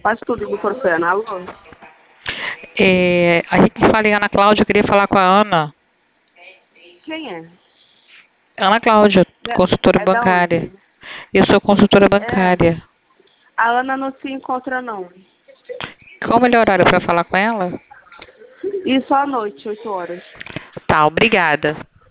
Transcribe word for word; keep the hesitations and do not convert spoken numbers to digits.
Faz tudo do microfone. Alô? É, a gente fala em Ana Cláudia, eu queria falar com a Ana. Quem é? Ana Cláudia, consultora É, é da bancária. onde? Eu sou consultora É. bancária. A Ana não se encontra, não. Qual o melhor horário para falar com ela? Isso à noite, oito horas. Tá, obrigada.